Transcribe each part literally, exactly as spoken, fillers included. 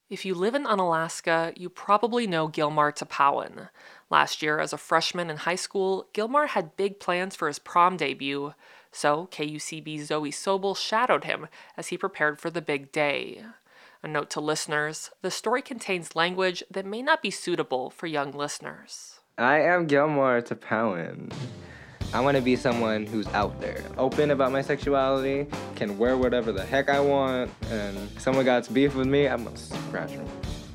If you live in Unalaska, you probably know Gilmar Tapawan. Last year, as a freshman in high school, Gilmar had big plans for his prom debut, so K U C B's Zoe Sobel shadowed him as he prepared for the big day. A note to listeners, the story contains language that may not be suitable for young listeners. I am Gilmar Tapawan. I want to be someone who's out there, open about my sexuality, can wear whatever the heck I want, and if someone got beef with me, I'm gonna scratch them.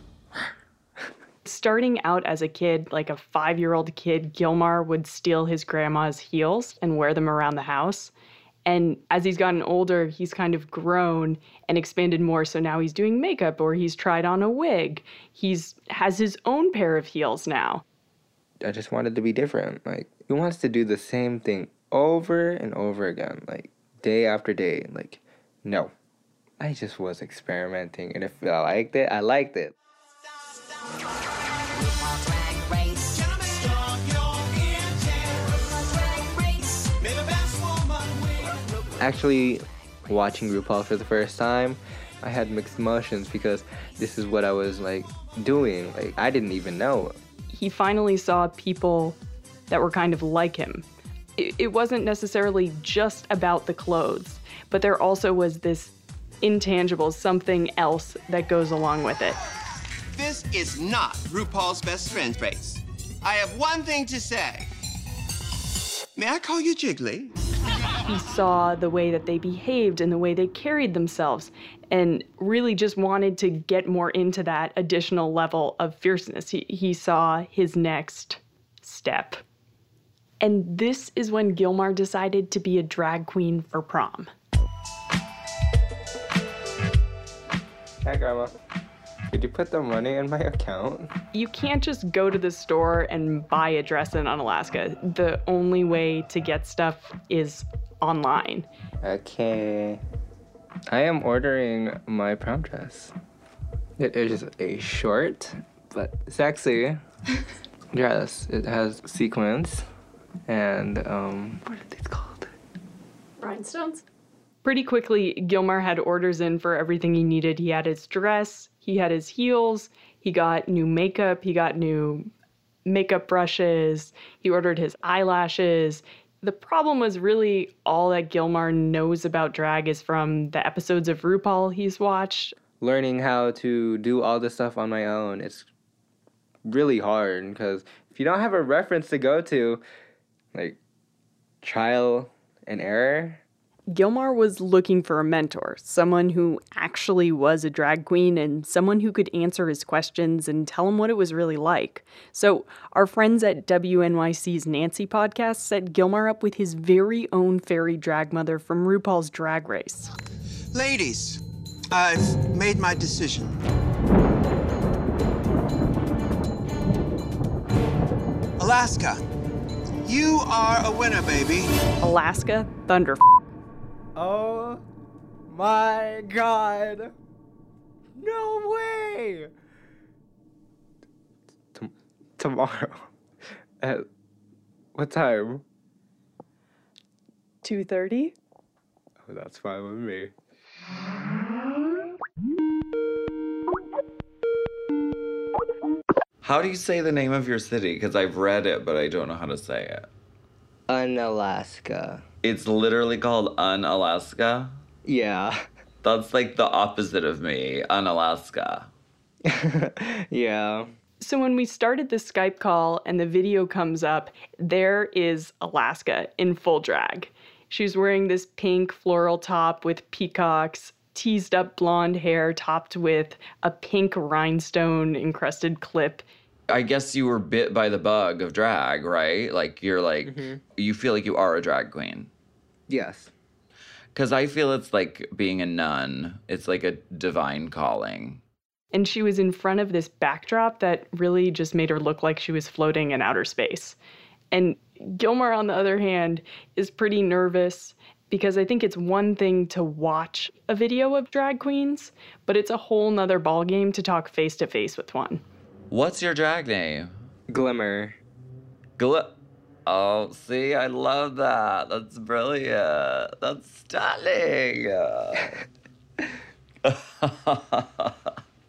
Starting out as a kid, like a five-year-old kid, Gilmar would steal his grandma's heels and wear them around the house. And as he's gotten older, he's kind of grown and expanded more. So now he's doing makeup, or he's tried on a wig. He's has his own pair of heels now. I just wanted to be different. Like, who wants to do the same thing over and over again, like day after day? Like, no. I just was experimenting, and if I liked it, I liked it. Actually, watching RuPaul for the first time, I had mixed emotions because this is what I was like doing. Like, I didn't even know. He finally saw people that were kind of like him. It, it wasn't necessarily just about the clothes, but there also was this intangible something else that goes along with it. This is not RuPaul's Best Friends race. I have one thing to say. May I call you Jiggly? He saw the way that they behaved and the way they carried themselves, and really just wanted to get more into that additional level of fierceness. He, he saw his next step. And this is when Gilmar decided to be a drag queen for prom. Hi, Grandma. Could you put the money in my account? You can't just go to the store and buy a dress in Unalaska. The only way to get stuff is online. Okay. I am ordering my prom dress. It is a short but sexy dress. It has sequins and, um, what are these called? Rhinestones? Pretty quickly, Gilmar had orders in for everything he needed. He had his dress, he had his heels, he got new makeup, he got new makeup brushes, he ordered his eyelashes. The problem was really all that Gilmar knows about drag is from the episodes of RuPaul he's watched. Learning how to do all this stuff on my own, it's really hard because if you don't have a reference to go to, like trial and error. Gilmar was looking for a mentor, someone who actually was a drag queen and someone who could answer his questions and tell him what it was really like. So our friends at W N Y C's Nancy podcast set Gilmar up with his very own fairy drag mother from RuPaul's Drag Race. Ladies, I've made my decision. Alaska, you are a winner, baby. Alaska Thunder. Oh my God. No way. T- tomorrow. At what time? two thirty? Oh, that's fine with me. How do you say the name of your city? Because I've read it, but I don't know how to say it. Unalaska. It's literally called Unalaska? Yeah. That's like the opposite of me, Unalaska. Yeah. So when we started the Skype call and the video comes up, there is Alaska in full drag. She's wearing this pink floral top with peacocks, teased up blonde hair topped with a pink rhinestone encrusted clip. I guess you were bit by the bug of drag, right? Like, you're like, mm-hmm. You feel like you are a drag queen. Yes. Because I feel it's like being a nun. It's like a divine calling. And she was in front of this backdrop that really just made her look like she was floating in outer space. And Gilmar, on the other hand, is pretty nervous because I think it's one thing to watch a video of drag queens, but it's a whole nother ballgame to talk face-to-face with one. What's your drag name? Glimmer. Gl- oh, see, I love that. That's brilliant. That's stunning.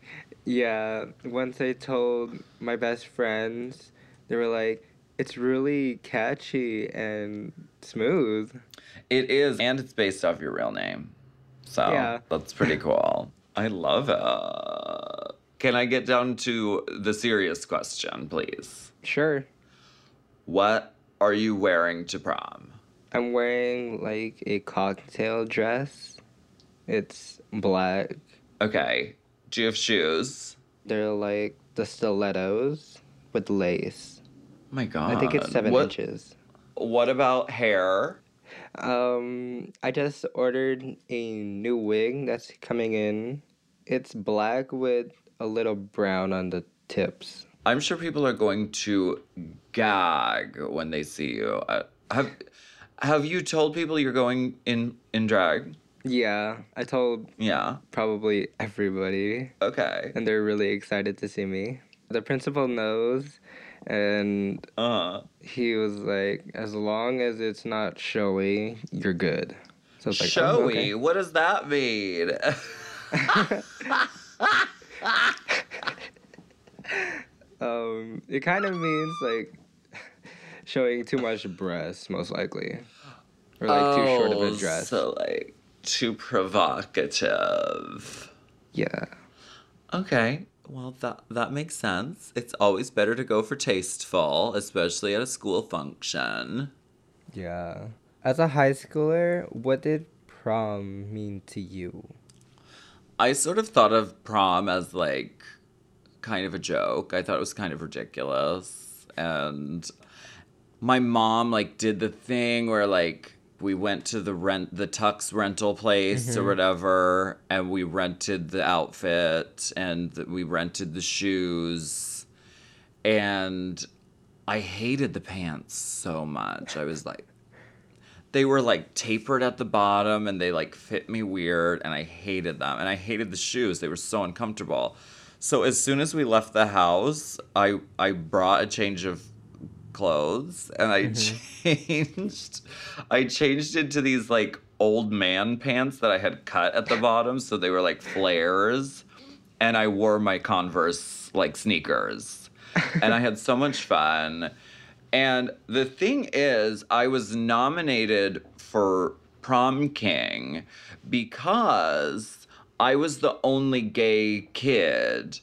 Yeah, once I told my best friends, they were like, it's really catchy and smooth. It is, and it's based off your real name. So Yeah. that's pretty cool. I love it. Can I get down to the serious question, please? Sure. What are you wearing to prom? I'm wearing like a cocktail dress. It's black. Okay. Do you have shoes? They're like the stilettos with lace. Oh my god. I think it's seven what, inches. What about hair? Um, I just ordered a new wig that's coming in. It's black with a little brown on the tips. I'm sure people are going to gag when they see you. Uh, have Have you told people you're going in in drag? Yeah, I told Yeah. probably everybody, Okay. and they're really excited to see me. The principal knows, and Uh. he was like, as long as it's not showy, you're good. So it's like, Showy. oh, okay. What does that mean? Um, it kind of means like showing too much breast, most likely, or like too short of a dress. So like too provocative. Yeah. Okay. Well, that that makes sense. It's always better to go for tasteful, especially at a school function. Yeah. As a high schooler, what did prom mean to you? I sort of thought of prom as like kind of a joke. I thought it was kind of ridiculous. And my mom like did the thing where like we went to the rent the Tux rental place or whatever, and we rented the outfit and th- we rented the shoes. And I hated the pants so much. I was like, they were like tapered at the bottom and they like fit me weird, and I hated them. And I hated the shoes. They were so uncomfortable. So as soon as we left the house, I I brought a change of clothes and I changed I changed into these like old man pants that I had cut at the bottom, so they were like flares, and I wore my Converse like sneakers. And I had so much fun. And the thing is, I was nominated for Prom King because I was the only gay kid,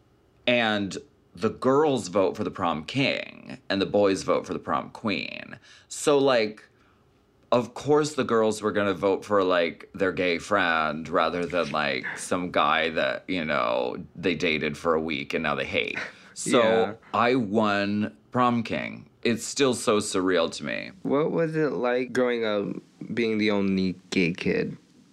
and the girls vote for the prom king and the boys vote for the prom queen. So like, of course the girls were gonna vote for like their gay friend rather than like some guy that, you know, they dated for a week and now they hate. So Yeah. I won prom king. It's still so surreal to me. What was it like growing up being the only gay kid?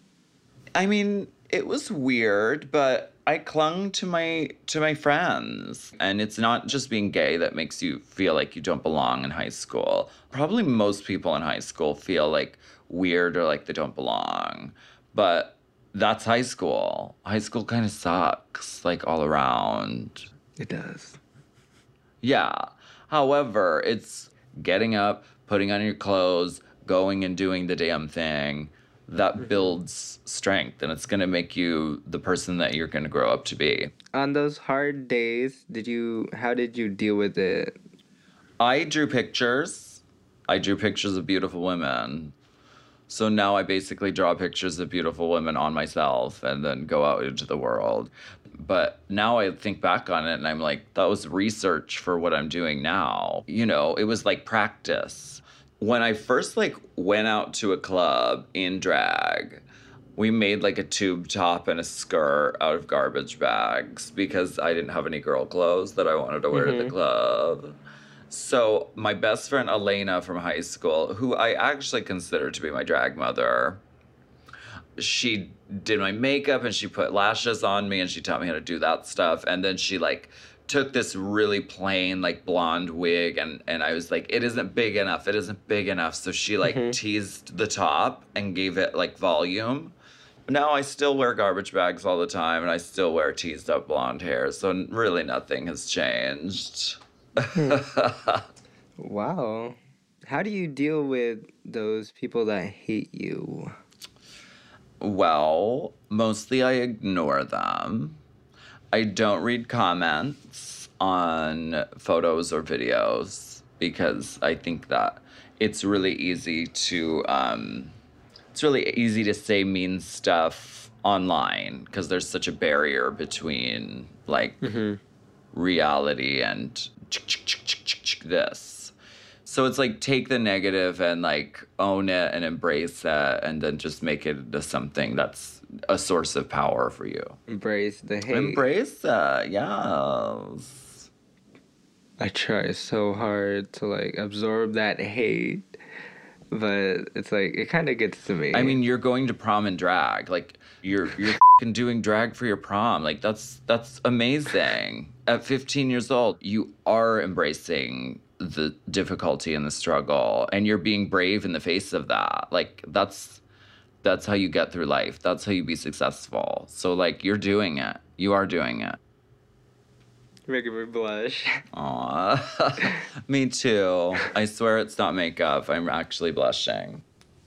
I mean, it was weird, but I clung to my to my friends. And it's not just being gay that makes you feel like you don't belong in high school. Probably most people in high school feel like weird or like they don't belong. But that's high school. High school kind of sucks, like all around. It does. Yeah. However, it's getting up, putting on your clothes, going and doing the damn thing. That builds strength, and it's going to make you the person that you're going to grow up to be. On those hard days, did you how did you deal with it? I drew pictures. I drew pictures of beautiful women. So now I basically draw pictures of beautiful women on myself and then go out into the world. But now I think back on it and I'm like, that was research for what I'm doing now. You know, it was like practice. When I first like went out to a club in drag, we made like a tube top and a skirt out of garbage bags because I didn't have any girl clothes that I wanted to wear to the club. So my best friend Elena from high school, who I actually consider to be my drag mother, she did my makeup and she put lashes on me and she taught me how to do that stuff. And then she like took this really plain like blonde wig and, and I was like, it isn't big enough. It isn't big enough. So she like mm-hmm. teased the top and gave it like volume. Now I still wear garbage bags all the time and I still wear teased up blonde hair. So really nothing has changed. Wow. How do you deal with those people that hate you? Well, mostly I ignore them. I don't read comments on photos or videos because I think that it's really easy to um, it's really easy to say mean stuff online because there's such a barrier between like mm-hmm. reality and this. So it's like take the negative and like own it and embrace it and then just make it into something that's a source of power for you. Embrace the hate. Embrace it, yes. I try so hard to like absorb that hate, but it's like it kind of gets to me. I mean, you're going to prom in drag. Like you're you're f***ing doing drag for your prom. Like that's that's amazing. At fifteen years old, you are embracing the difficulty and the struggle, and you're being brave in the face of that. Like that's that's how you get through life. That's how you be successful. So like you're doing it. You are doing it. Making me blush. Aw, me too. I swear it's not makeup. I'm actually blushing.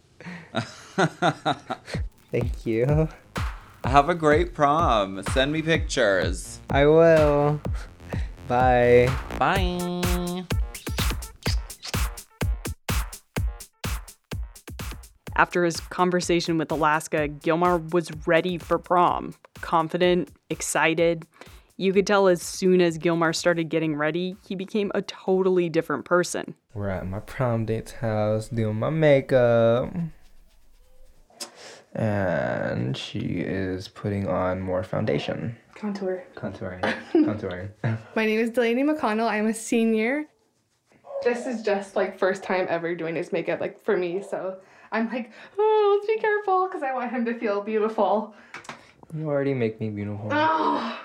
Thank you. Have a great prom. Send me pictures. I will. Bye. Bye. After his conversation with Alaska, Gilmar was ready for prom, confident, excited. You could tell as soon as Gilmar started getting ready, he became a totally different person. We're at my prom date's house doing my makeup. And she is putting on more foundation. Contour. Contouring. Contouring. My name is Delaney McConnell. I'm a senior. This is just like first time ever doing his makeup, like for me. So I'm like, oh, let's be careful because I want him to feel beautiful. You already make me beautiful. Oh.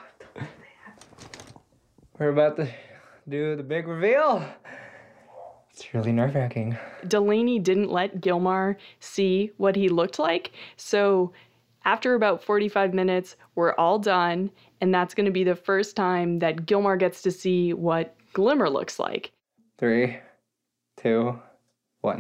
We're about to do the big reveal. It's really nerve-wracking. Delaney didn't let Gilmar see what he looked like, so after about forty-five minutes, we're all done, and that's going to be the first time that Gilmar gets to see what Glimmer looks like. Three, two, one.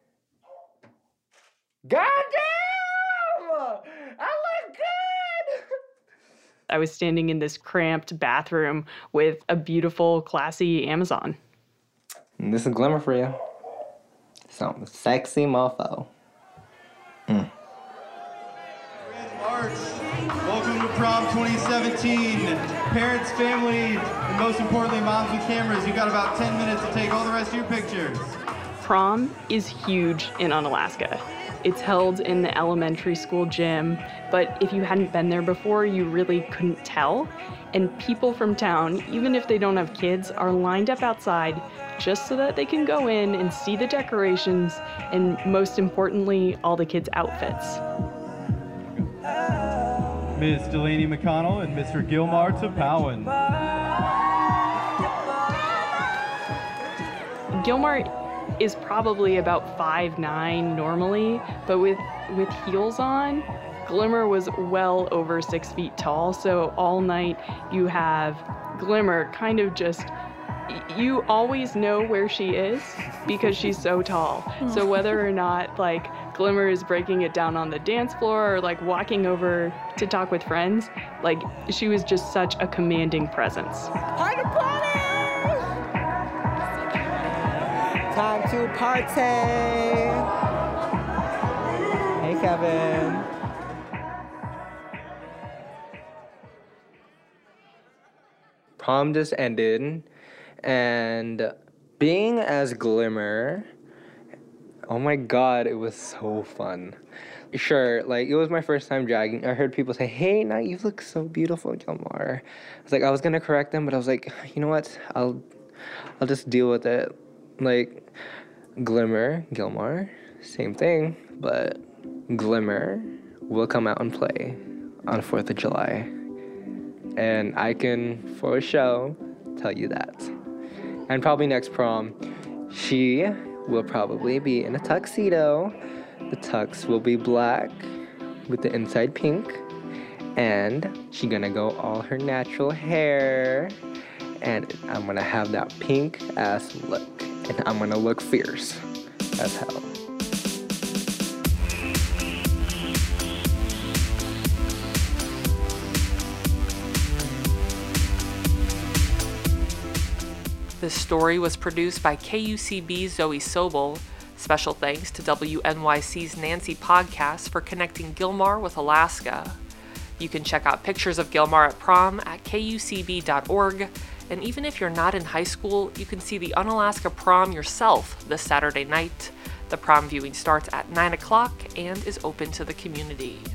God damn! I look good! I was standing in this cramped bathroom with a beautiful, classy Amazon. And this is Glimmer for you. Some sexy mofo. Mm. March. Welcome to Prom twenty seventeen. Parents, family, and most importantly, moms with cameras. You got about ten minutes to take all the rest of your pictures. Prom is huge in Unalaska. It's held in the elementary school gym, but if you hadn't been there before, you really couldn't tell. And people from town, even if they don't have kids, are lined up outside just so that they can go in and see the decorations and, most importantly, all the kids' outfits. Miz Delaney McConnell and Mister Gilmar Tapowan. Gilmar is probably about five nine normally, but with, with heels on, Glimmer was well over six feet tall, so all night you have Glimmer kind of just, you always know where she is because she's so tall. So whether or not like Glimmer is breaking it down on the dance floor or like walking over to talk with friends, like she was just such a commanding presence. Party, party! Time to party! Hey, Kevin. Prom just ended, and being as Glimmer, oh my god, it was so fun. Sure, like, it was my first time dragging. I heard people say, hey, now you look so beautiful, Gilmar. I was like, I was gonna correct them, but I was like, you know what, I'll, I'll just deal with it. Like, Glimmer, Gilmar, same thing, but Glimmer will come out and play on fourth of July. And I can, for a show, tell you that. And probably next prom, she will probably be in a tuxedo. The tux will be black with the inside pink. And she's gonna go all her natural hair. And I'm gonna have that pink ass look. And I'm gonna look fierce as hell. This story was produced by K U C B's Zoe Sobel. Special thanks to W N Y C's Nancy Podcast for connecting Gilmar with Alaska. You can check out pictures of Gilmar at prom at K U C B dot org, and even if you're not in high school, you can see the Unalaska prom yourself this Saturday night. The prom viewing starts at nine o'clock and is open to the community.